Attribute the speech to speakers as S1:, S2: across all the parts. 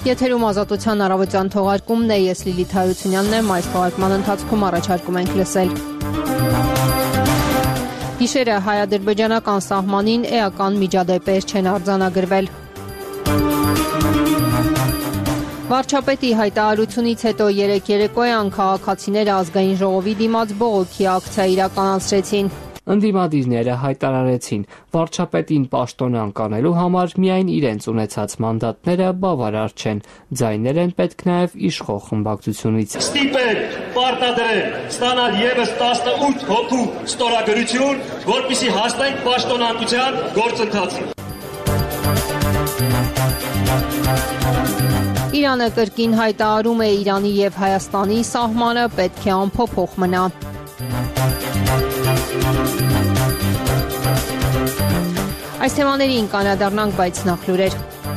S1: Եթերում ազատության առավոտյան թողարկումն է, ես Լիլիթ Հարությունյանն եմ, այս թողարկման ընթացքում առաջարկում ենք լսել. Գիշերը հայ-ադրբեջանական սահմանին էական միջադեպեր չեն արձանագրվել. Վարչապետի հայտարարությունից հետո երեկ երեկոյան քաղաքացիները ազգային ժողովի դիմաց բողոքի ակցիա իրականացրեցին.
S2: Ընդդիմադիրները հայտարարեցին, վարչապետին պաշտոն անկանելու համար միայն իրենց ունեցած մանդատները բավարար չեն, ձայներ են պետք նաև իշխող խմբակցությունից.
S3: Ստիպել, պարտադրել, ստանալ ևս 18 հոգու ստորագրություն, որպեսզի հասնենք պաշտոնանկության գործընթացին.
S1: Իրանը կրկին հայտարարում է Իրանի և Հայաստանի սահմանը պետք է անփոփոխ մնա. Այս թեմաներին կանրադառնանք, բայց նախ լուրեր.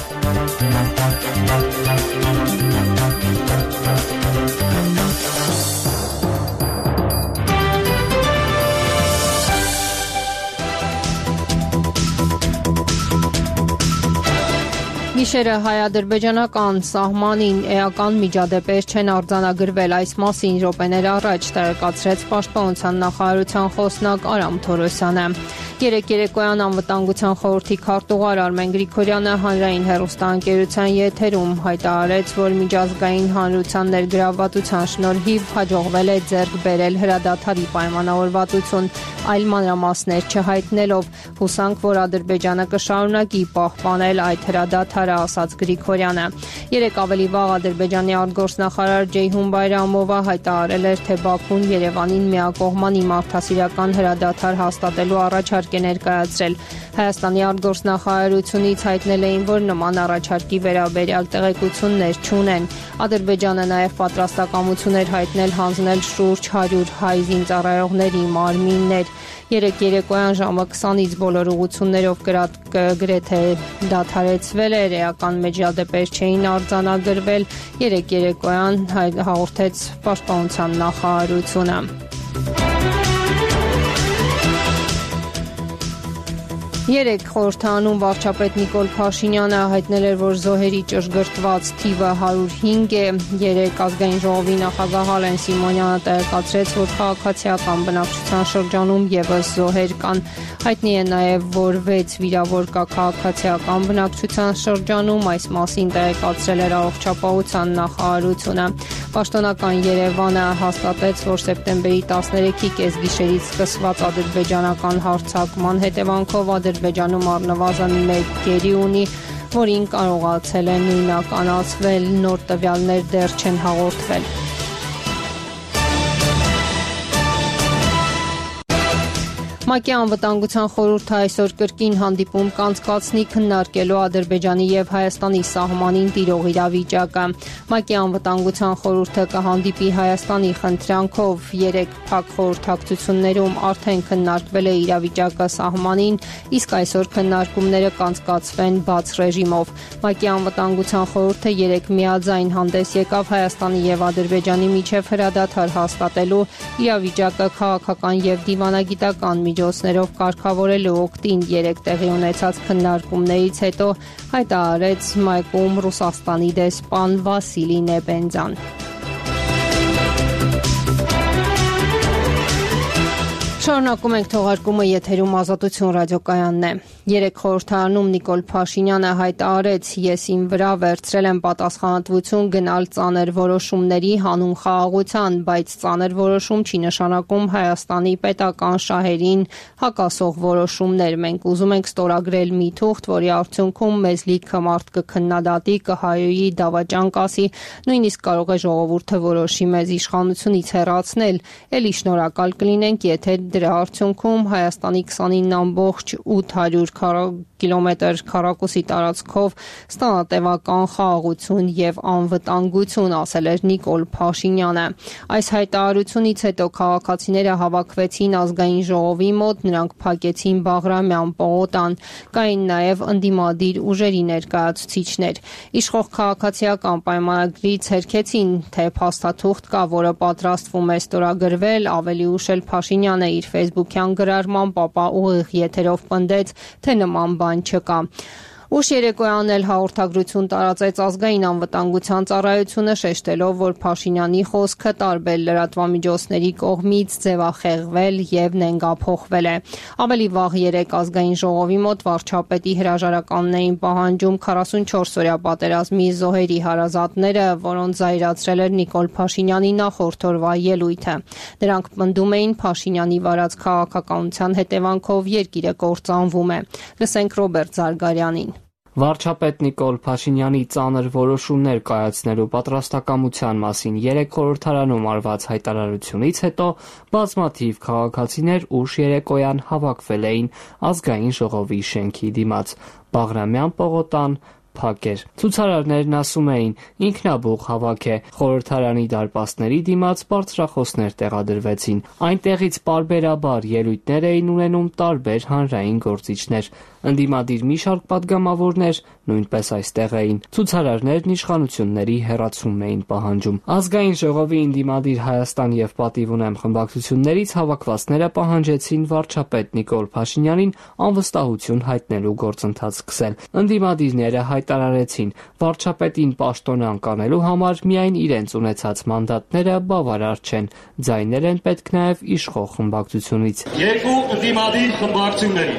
S1: Գիշերը հայ-ադրբեջանական սահմանին էական միջադեպեր չեն արձանագրվել, այս մասին րոպեներ առաջ տեղեկացրեց Պաշտպանության նախարարության խոսնակ Արամ Թորոսյանը. Երեկ երեկոյան անվտանգության խորհրդի քարտուղար Արմեն Գրիգորյանը հանրային հեռուստաընկերության եթերում հայտարարեց, որ միջազգային հանրության ներգրավվածության շնորհիվ հաջողվել է ձեռք բերել հրադադարի պայմանավորվածություն, այլ մանրամասներ չհայտնելով, հուսանք, որ Ադրբեջանը կշարունակի պահպանել այդ հրադադարը, ասաց Գրիգորյանը. Երեկ ավելի վաղ Ադրբեջանի արտգործնախարար Ջեյհուն Բայրամովը հայտարարել էր, թե Բաքուն Երևանին միակողմանի մարդասիրական հրադադար հաստատելու առաջարկ է ներկայացրել. Հայաստանի արտգործնախարարությունից հայտնել էին, որ նման առաջարկի վերաբերյալ տեղեկություններ չունեն. Ադրբեջանը նաև պատրաստակամություն էր հայտնել հանձնել շուրջ 100 հայ զինծառայողների մարմիններ. Երեկ երեկոյան ժամը 20-ից բոլոր ուղղություններով գրեթե դադարեցվել էր, էական միջադեպեր չէին արձանագրվել, երեկ երեկոյան հաղորդեց Պաշտպանության նախարարությունը. Երեկ խորհրդարանում վարչապետ Նիկոլ Փաշինյանը հայտնել էր, որ զոհերի ճշգրտված թիվը 105 է. Երեկ ազգային ժողովի նախագահ Ալեն Սիմոնյանը տեղեկացրեց, որ քաղաքացիական բնակչության շրջանում ևս զոհեր կան. Հայտնի է նաև, որ 6 վիրավոր կա քաղաքացիական բնակչության շրջանում, այս մասին տեղեկացրել էր առողջապահության նախարարությունը. Պաշտոնական Երևանը հաստատեց, որ սեպտեմբերի 13-ի կեսգիշերից սկսված ադրբեջանական հարձակման հետևանքով Ադրբեջանում առնվազն 1 գերի ունի, որին կարողացել է նույնականացվել, նոր տվյալներ դեռ չեն հաղորդվել. ՄԱԿ-ի անվտանգության խորհուրդը այսօր կրկին հանդիպում կանցկացնի քննարկելու Ադրբեջանի և Հայաստանի սահմանին տիրող իրավիճակը. ՄԱԿ-ի անվտանգության խորհուրդը կհանդիպի Հայաստանի խնդրանքով. երեկ փակ խորհրդակցություններում արդեն քննարկվել է իրավիճակը սահմանին, իսկ այսօր քննարկումները կանցկացվեն բաց ռեժիմով. ՄԱԿ-ի անվտանգության խորհուրդը երեկ միաձայն հանդես եկավ Հայաստանի և Ադրբեջանի միջև հրադադար հաստատելու, իրավիճակը քաղաքական և դիվանագիտական միջոցներով կարգավորելու օգտին. Երեկ տեղի ունեցած քննարկումներից հետո հայտարարեց ՄԱԿ-ում Ռուսաստանի դեսպան Վասիլի Նեբենձան. Շարունակում ենք թողարկումը, եթերում Ազատություն ռադիոկայանն է. Երեկ խորհրդարանում Նիկոլ Փաշինյանը հայտարարեց, ես իմ վրա վերցրել եմ պատասխանատվություն գնալ ծանր որոշումների հանուն խաղաղության, բայց ծանր որոշում չի նշանակում Հայաստանի պետական շահերին հակասող որոշումներ. Մենք ուզում ենք ստորագրել մի թուղթ, որի արդյունքում մեզ լիքը մարդ կքննադատի, կհայոյի, դավաճան կասի, նույնիսկ կարող է ժողովուրդը որոշի մեզ իշխանությունից հեռացնել, էլի շնորհակալ կլինենք, եթե դրա արդյունքում Հայաստանի 29.800 կիլոմետր քառակուսի տարածքով ստանա տևական խաղաղություն և անվտանգություն, ասել էր Նիկոլ Փաշինյանը. Այս հայտարարությունից հետո քաղաքացիները հավաքվեցին ազգային ժողովի մոտ, նրանք փակեցին Բաղրամյան պողոտան, կային նաև ընդդիմադիր ուժերի ներկայացուցիչներ. Իշխող քաղաքացիական պայմանագրից հերքեցին, թե փաստաթուղթ կա, որը պատրաստվում է ստորագրվել, ավելի ուշ էլ Փաշինյանը իր ֆեյսբուքյան գրառմամբ ապա ուղիղ եթերով պնդեց, թե նման բան չկա. Ուշ երեկոյան էլ հաղորդագրություն տարածեց ազգային անվտանգության ծառայությունը, շեշտելով, որ Փաշինյանի խոսքը տարբեր լրատվամիջոցների կողմից ձևախեղվել եւ նենգափոխվել է։ Ավելի վաղ երեկ ազգային ժողովի մոտ վարչապետի հրաժարականներին պահանջում 44-օրյա պատերազմի զոհերի հարազատները, որոնց զայրացրել էր Նիկոլ Փաշինյանի նախորդ օրվա ելույթը։ Նրանք պնդում էին Փաշինյանի վարած քաղաքականության հետևանքով երկիրը կործանվում է։ Լսենք Ռոբերտ Զարգարյանին։
S2: Վարչապետ Նիկոլ Փաշինյանի ծանր որոշումներ կայացնելու պատրաստակամության մասին երեկ խորհրդարանում արված հայտարարությունից հետո բազմաթիվ քաղաքացիներ ուշ երեկոյան հավաքվել էին ազգային ժողովի շենքի դիմաց։ Բաղրամյան պողոտան փակ էր։ Ցուցարարներն ասում էին, ինքնաբուխ հավաք է։ Խորհրդարանի դարպասների դիմաց բարձրախոսներ տեղադրվեցին։ Այնտեղից պարբերաբար ելույթներ էին ունենում տարբեր հանրային գործիչներ։ Ընդդիմադիր մի շարք պատգամավորներ նույնպես այստեղ էին։ Ցուցարարներն իշխանությունների հեռացում էին պահանջում։ Ազգային ժողովի ընդդիմադիր Հայաստան եւ պատիվ ունեմ խմբակցություններից հավաքվածները պահանջեցին վարչապետ Նիկոլ Փաշինյանին անվստահություն հայտնելու գործընթաց սկսել։ Ընդդիմադիրները հայտարարեցին, վարչապետին պաշտոն անկանելու համար միայն իրենց ունեցած մանդատները բավարար չեն։ Ձայներ են պետք նաև իշխող խմբակցությունից։
S3: Երկու ընդդիմադիր խմբակցությունների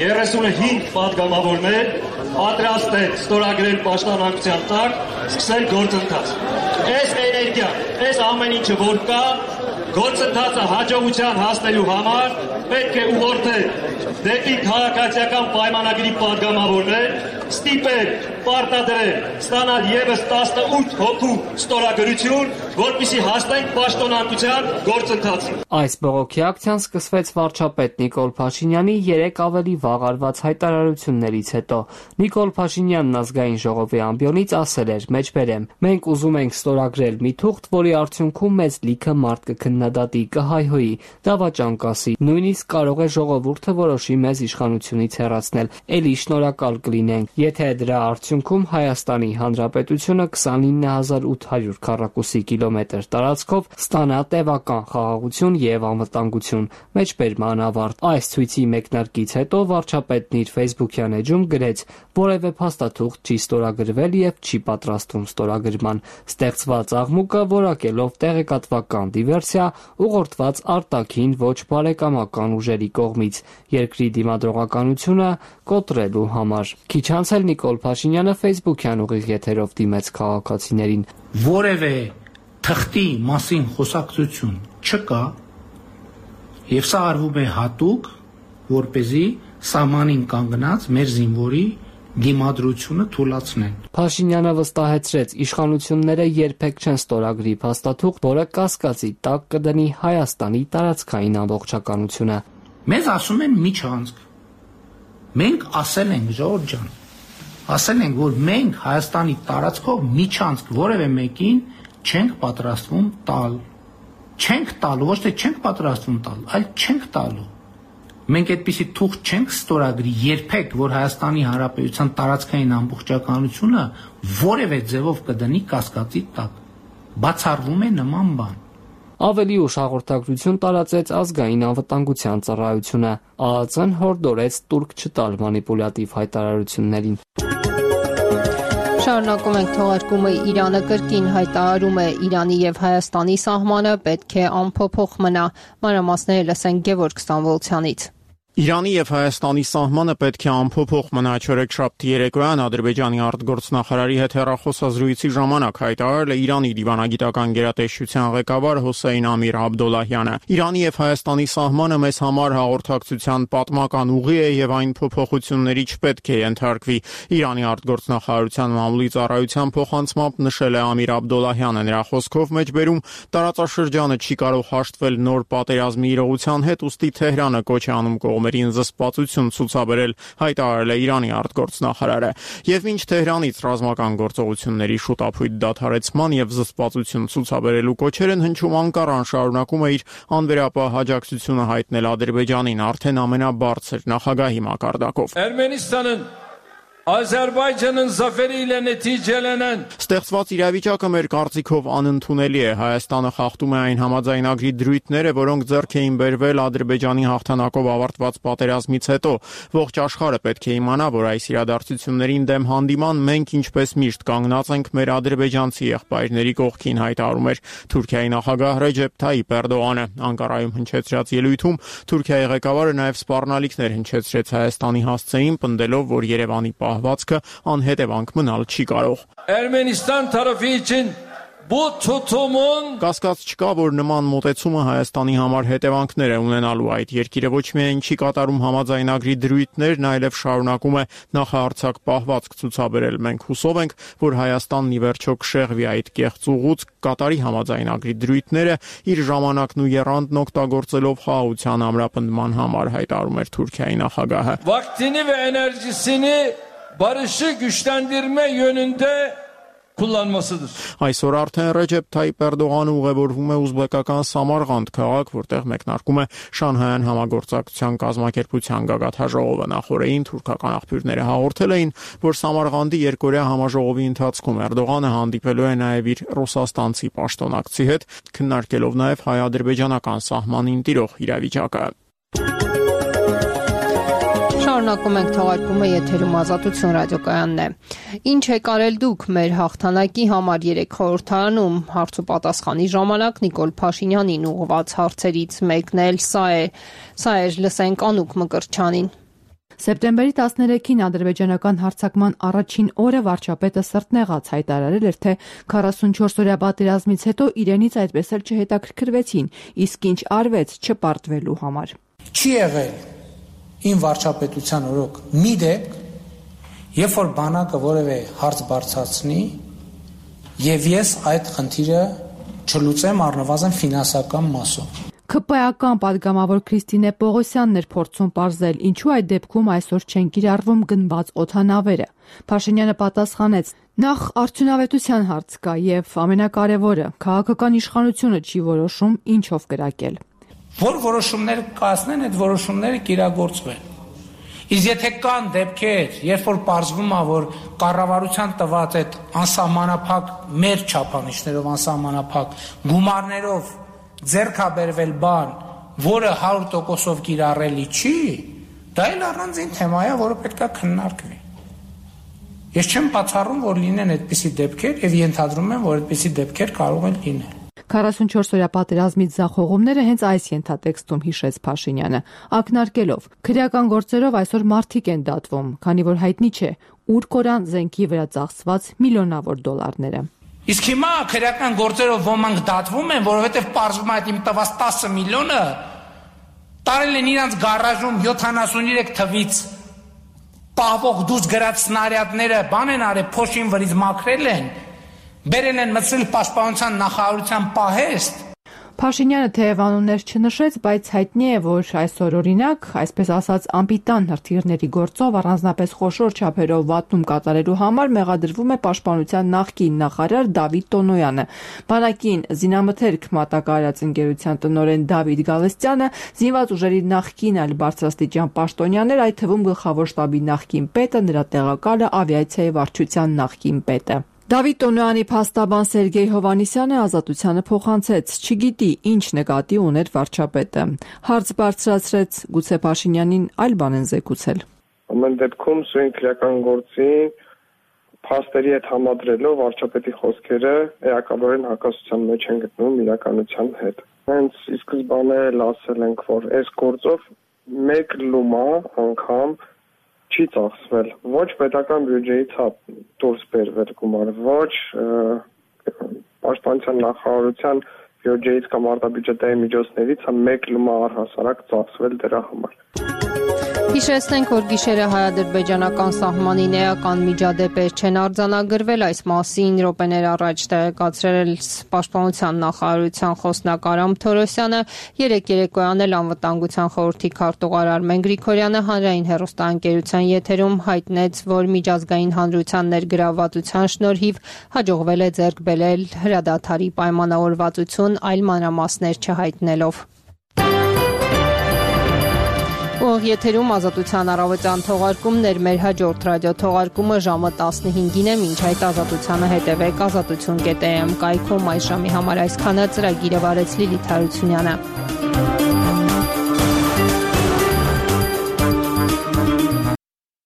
S3: 35 պատգամավորներ պատրաստ են ստորագրել պաշտպանության տակ սկսել գործընթաց։ Այս էներգիան, այս ամեն ինչը որ կա, գործընթացը հաջողության հասնելու համար պետք է ուղղորդել դեպի քաղաքացիական պայմանագրի պատգամավորներ, ստիպել, պարտադրել, ստանալ եւս 18 հոգու ստորագրություն, որպեսզի հասնենք պաշտոնանկության գործընթացին։
S2: Այս բողոքի ակցիան սկսվեց վարչապետ Նիկոլ Փաշինյանի 3 ավելի վաղ արված հայտարարություններից հետո։ Նիկոլ Փաշինյանն ազգային ժողովի ամբիոնից ասել էր. «Մեջբերեմ, մենք ուզում ենք ստորագրել մի թուղթ, որի արդյունքում մեծ լիքը մարդ կքննադատի, կհայհոյի, դավաճան կասի, նույնիսկ կարող է ժողովուրդը որոշի մեզ իշխանությունից հեռացնել, էլի շնորհակալ կլինենք, եթե դրա արդյունքում Հայաստանի Հանրապետությունը 29800 քառակուսի կիլոմետր տարածքով ստանա տևական խաղաղություն եւ անվտանգություն»։ Մեջբերման ավարտ։ Այս ցույցի մեկնարկից հետո վարչապետն իր Facebook-յան էջում գրեց. «Որևէ փաստաթուղթ չի ստորագրվել եւ չի պատրաստվում ստորագրման»։ Ստեղծված աղմուկը որակելով տեղեկատվական դիվերսիա ուղղորդված արտաքին ոչ բարեկամական ուժերի կողմից երկրի դիմադրողականությունը կոտրելու համար։ Քիչ անց էլ Նիկոլ Փաշինյանը Facebook-յան ուղիղ եթերով դիմեց քաղաքացիներին։
S4: Որևէ թղթի մասին խոսակցություն չկա եւ սա արվում է հատուկ, որպեսզի սահմանին կանգնած մեր զինվորի դիմադրությունը թույլատնեն։
S2: Փաշինյանը վստահեցրեց, իշխանությունները երբեք չեն ստորագրի փաստաթուղթ, որը կասկածի տակ կդնի Հայաստանի տարածքային ամբողջականությունը։
S4: Մեզ ասում են միջանցք։ Մենք ասել ենք, Ժողովուրդ ջան, ասել ենք, որ մենք Հայաստանի տարածքով միջանցք որևէ մեկին չենք պատրաստվում տալ։ Չենք տալու, ոչ թե չենք պատրաստվում տալ, այլ չենք տալու։ Մենք այդպիսի թուղթ չենք ստորագրի երբեք, որ Հայաստանի Հանրապետության տարածքային ամբողջականությունը որևէ ձևով կդնի կասկածի տակ։ Բացառվում է նման բան։
S2: Ավելի ուշ հաղորդագրություն տարածեց ազգային անվտանգության ծառայությունը։ ԱԱԾ-ն հորդորեց տուրք չտալ մանիպուլյատիվ հայտարարություններին։
S1: Շարունակում ենք թողարկումը։ Իրանը կրկին հայտարարում է Իրանի եւ Հայաստանի սահմանը պետք է անփոփոխ մնա։ Մանրամասները լսենք Գևորգ Ստամբոլցյանից։
S5: Իրանի եւ Հայաստանի սահմանը պետք է անփոփոխ մնա, չորեքշաբթի երեկոյան Ադրբեջանի արտգործնախարարի հետ հեռախոսազրույցի ժամանակ հայտարարել է Իրանի դիվանագիտական գերատեսչության ղեկավար Հոսեյն Ամիր Աբդոլլահյանը։ Իրանի եւ Հայաստանի սահմանը մեզ համար հաղորդակցության պատմական ուղի է եւ այն փոփոխությունների չպետք է ենթարկվի։ Իրանի արտգործնախարարության մամուլի ծառայության փոխանցմամբ նշել է Ամիր Աբդոլլահյանը։ Նրա խոսքով մեջբերում տարածաշրջանը չի կարող հաշտվել նոր պատերազմի իրողության հետ, ուստի Թեհրանը կոչ է անում կողմերին զսպվածություն ցուցաբերել, հայտարարել է Իրանի արտգործնախարարը։ Եվ մինչ Թեհրանից ռազմական գործողությունների շուտափույթ դադարեցման եւ զսպվածություն ցուցաբերելու կոչեր են հնչում, Անկարան շարունակում է իր անվերապահ աջակցությունը հայտնել Ադրբեջանին արդեն ամենաբարձր նախագահի մակարդակով։
S6: Ermenistan'ın Azerbaycan'ın zaferiyle neticelenen
S5: Ստեղծված իրավիճակը մեր կարծիքով անընդունելի է։ Հայաստանը խախտում է այն համաձայնագրի դրույթները, որոնք ձեռք էին բերվել Ադրբեջանի հաղթանակով ավարտված պատերազմից հետո։ Ողջ աշխարհը պետք է իմանա, որ այս իրադարձություններին դեմ հանդիման մենք ինչպես միշտ կանգնած ենք մեր ադրբեջանցի եղբայրների կողքին, հայտարարում էր Թուրքիայի նախագահ Ռեջեփ Թայիփ Էրդողանը։ Անկարայում հնչեցրած ելույթում Թուրքիայի ղեկավարը նաև սպառնալիքներ հնչեցրեց Հայաստանի հասցեին, պնդելով, որ Երևանի պահվածքը անհետևանք մնալ չի կարող։
S6: Ermenistan tarafı için bu tutumun
S5: Կասկած չկա, որ նման մոտեցումը Հայաստանի համար հետևանքներ է ունենալու։ Այդ երկիրը ոչ միայն չի կատարում համաձայնագրի դրույթներն, այլև շարունակում է նախահարցակ պահվածք ցուցաբերել։ Մենք հուսով ենք, որ Հայաստանն ի վերջո կշեղվի այդ կեղծ ուղուց, կատարի համաձայնագրի դրույթները իր ժամանակն ու եռանդն օգտագործելով խաղաղության ամրապնդման համար, հայտարարում էր Թուրքիայի նախագահը։
S6: vaktini ve enerjisini barışı güçlendirme yönünde kullanmasıdır.
S5: Այսօր արդեն Ռեջեփ Թայիփ Էրդողանը ուղևորվում է ուզբեկական Սամարղանդ քաղաք, որտեղ մեկնարկում է Շանհայյան համագործակցության կազմակերպության գագաթաժողովը։ Նախորդին թուրքական աղբյուրները հաղորդել էին, որ Սամարղանդի երկօրյա համաժողովի ընթացքում Էրդողանը հանդիպելու է նաև իր ռուսաստանցի պաշտոնակցի հետ, քննարկելով նաև հայ-ադրբեջանական սահմանին տիրող իրավիճակը։
S1: Շարունակում ենք թողարկումը, եթերում Ազատություն ռադիոկայանն է։ Ինչ եք արել դուք մեր հաղթանակի համար 3 խորհրդարանում հարց ու պատասխանի ժամանակ Նիկոլ Փաշինյանին ուղղված հարցերից մեկն էլ սա էր, լսենք Անուկ Մկրտչյանին։
S7: Սեպտեմբերի 13-ին ադրբեջանական հարձակման առաջին օրը վարչապետը սրտնեղած հայտարարել էր, թե 44-օրյա պատերազմից հետո իրենից այդպես էլ չհետաքրքրվեցին, իսկ ինչ արվեց չպարտվելու համար։
S4: Չի եղել Իմ վարչապետության օրոք մի դեպք, երբ որ բանակը որևէ հարց բարձրացնի, եւ ես այդ խնդիրը չլուծեմ առնվազն ֆինանսական մասով։
S7: ԿՊԱ-ական պատգամավոր Քրիստինե Պողոսյանն էր փորձում պարզել, ինչու այդ դեպքում այսօր չեն կիրառվում գնված օդանավերը։ Փաշինյանը պատասխանեց. նախ արդյունավետության հարց կա եւ ամենակարևորը, քաղաքական իշխանությունը չի որոշում ինչով կրակել։
S4: Որ որոշումները կայացնեն, այդ որոշումները կիրագործվեն։ Իսկ եթե կան դեպքեր, երբ որ պարզվում է, որ կառավարության տված այդ անսահմանափակ մեր չափանիշներով անսահմանափակ գումարներով ձեռքաբերվել բան, որը 100%-ով կիրառելի չի, դա էլ առանձին թեմա է, որը պետք է քննարկվի։ Ես չեմ բացառում, որ լինեն այդպիսի դեպքեր եւ ենթադրում եմ, որ այդպիսի դեպքեր կարող են լինել։
S7: 44-օրյա պատերազմից ձախողումները հենց այս ենթատեքստում հիշեց Փաշինյանը, ակնարկելով. քրեական գործերով այսօր մարդիկ են դատվում, քանի որ հայտնի չէ, ուր կորան զենքի վրա ծախսված միլիոնավոր դոլարները։
S4: Իսկ հիմա քրեական գործերով ոմանք դատվում են, որովհետև պարզվում է այդ իմ տված 10 միլիոնը տարել են իրանց գարաժում 73 թվից պահվող դուրս գրած սնարյադները, բան են արել, փոշին վրից մաքրել են, բերել են մտցրել պաշտպանության նախարարության պահեստ։
S7: Փաշինյանը թեև անուններ չնշեց, բայց հայտնի է, որ այսօր օրինակ, այսպես ասած, անպիտան հրթիռների գործով առանձնապես խոշոր չափերով վատնում կատարելու համար մեղադրվում է պաշտպանության նախկին նախարար Դավիթ Տոնոյանը։ Բանակին զինամթերք մատակարարած ընկերության տնօրեն Դավիթ Գալստյանը, զինված ուժերի նախկին այլ բարձրաստիճան պաշտոնյաներ, այդ թվում գլխավոր շտաբի նախկին պետը, նրա տեղակալը, ավիացիայի վարչության նախկին պետը։ Դավիթ Տոնոյանի փաստաբան Սերգեյ Հովանիսյանը Ազատությանը փոխանցեց, չգիտի ինչ նկատի ուներ վարչապետը։ Հարց բարձրացրեց, գուցե Փաշինյանին այլ բան են զեկուցել։
S8: Ամեն դեպքում սույն քրեական գործին փաստերի հետ համադրելով վարչապետի խոսքերը էականորեն հակասության մեջ են գտնվում իրականության հետ։ Հենց ի սկզբանե ասել ենք, որ այս գործով մեկ լումա անգամ չի ծախսվել, ոչ պետական բյուջեից դուրս բերվել գումար, ոչ պաշտպանության նախարարության բյուջեից կամ արտաբյուջետային միջոցներից մեկ լումա առհասարակ ծախսվել դրա համար։
S1: Հիշեցնենք, որ գիշերը հայ-ադրբեջանական սահմանին էական միջադեպեր չեն արձանագրվել, այս մասին րոպեներ առաջ տեղեկացրել Պաշտպանության նախարարության խոսնակ Արամ Թորոսյանը, երեկ երեկոյան էլ անվտանգության խորհրդի քարտուղար Արմեն Գրիգորյանը հանրային հեռուստաընկերության եթերում հայտնեց, որ միջազգային հանրության ներգրավվածության շնորհիվ հաջողվել է ձեռք բերել հրադադարի պայմանավորվածություն, այլ մանրամասներ չհայտնելով։ Ուղիղ եթերում Ազատության առավոտյան թողարկումներ, մեր հաջորդ ռադիո թողարկումը ժամը 15-ին է, մինչ այդ Ազատությանը հետևեք azatutun.am կայքում այս ժամի համար այսքանը, ծրագիրը վարեց Լիլիթ Հարությունյանը։